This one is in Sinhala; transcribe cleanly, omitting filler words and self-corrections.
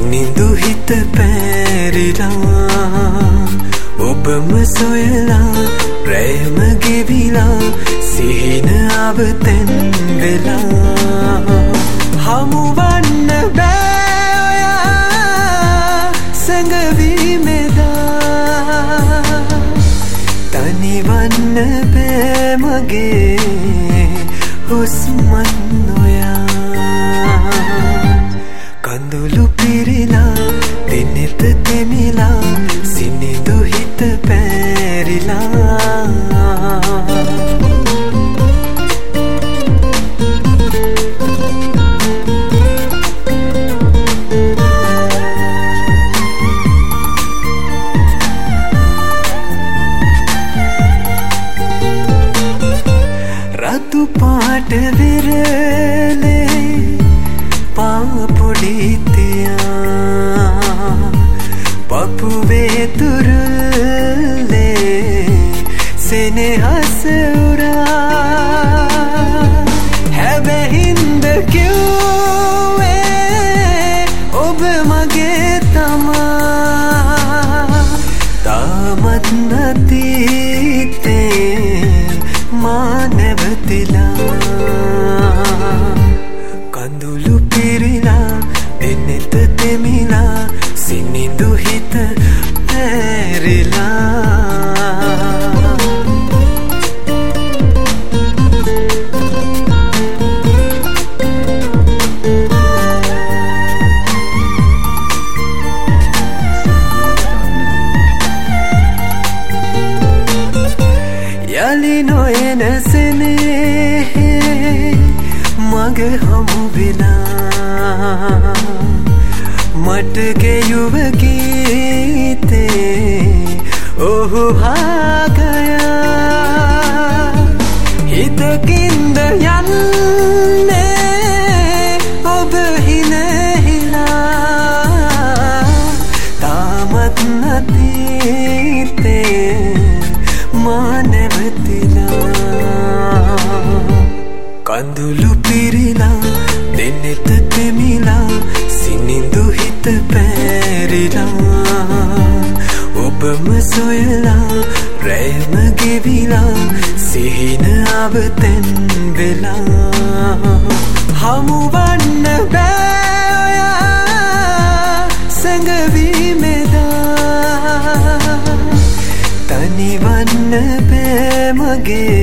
සිනිඳු හිත පැරිලා ඔබම සොයලා ප්‍රේම ගෙවිලා සිහින අවතෙන් වෙලා හමුවන්න බෑ ඔයා සැඟවීමෙදා තනිවන්න බෑ මගේ හුස්මන් නොයා කඳුළු පිරිලා දිනෙත තෙමිලා සිනිඳු හිත පැරිලා රතු පාට විරලේ පාපොඩි තියා පපුවේ තුරුල්ලේ සෙනෙහස උරා හැබැහින්ද කිව්වේ ඔබ මගේ තමා තාමත් නැතිතේ මා නැවතිලා කඳුළු පිරිලා දෙනෙත තෙමිලා සිනිඳු හිත පැරිලා යලි නොයන සෙනෙහේ මගේ හමු වෙලා මට ගෙයුව ගීතේ ඔහු හාගයා හිතකින්ද යන්නේ ඔබ හිනහිලා තාමත් නැතිතේ මා නැවතිලා කඳුළු පිරිලා දෙනෙත තෙමිලා සිනිඳු හිත පැරිලා ඔබම සොයලා ප්‍රේම ගෙවිලා සිහින අවතෙන් වෙලා හමුවන්න බෑ ඔයා සැඟවීමෙදා තනිවන්න බෑ මගේ